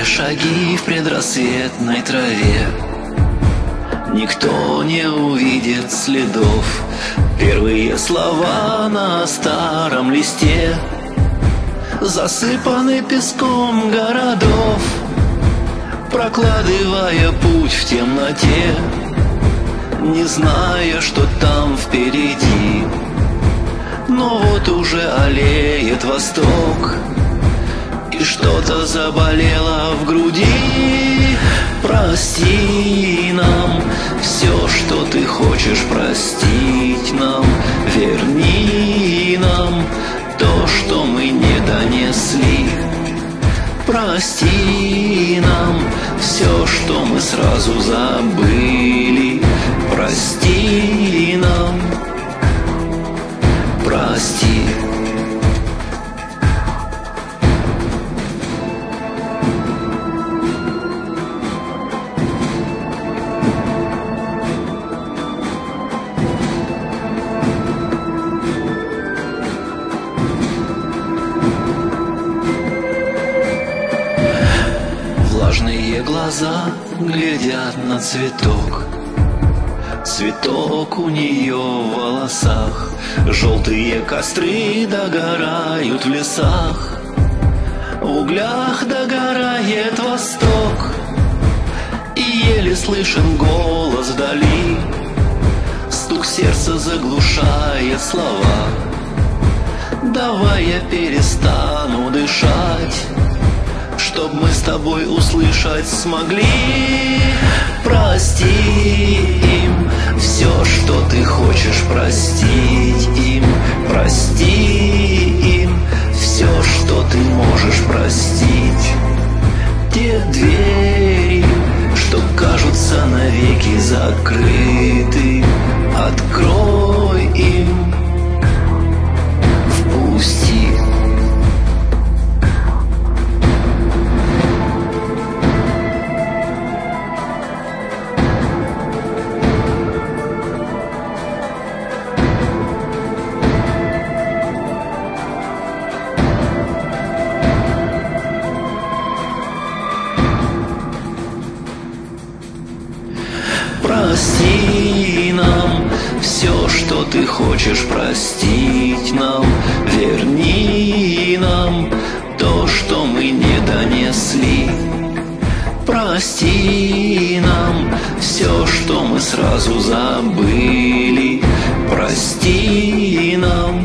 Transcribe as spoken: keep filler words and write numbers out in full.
шаги в предрассветной траве. Никто не увидит следов. Первые слова на старом листе засыпаны песком городов, прокладывая путь в темноте, не зная, что там впереди. Но вот уже аллеет восток, и что-то заболело в груди. Прости нам все, что ты хочешь простить нам. Верни нам то, что мы не донесли. Прости нам все, что мы сразу забыли. Прости нам, прости. Влажные глаза глядят на цветок. Цветок у нее в волосах. Желтые костры догорают в лесах. В углях догорает восток. И еле слышен голос вдали. Стук сердца заглушает слова. Давай я перестану дышать, чтоб мы с тобой услышать смогли. Прости им все, что ты хочешь простить им. Прости им все, что ты можешь простить. Те двери, что кажутся навеки закрыты, открой им, впусти. Прости нам все, что ты хочешь простить нам. Верни нам то, что мы не донесли. Прости нам все, что мы сразу забыли. Прости нам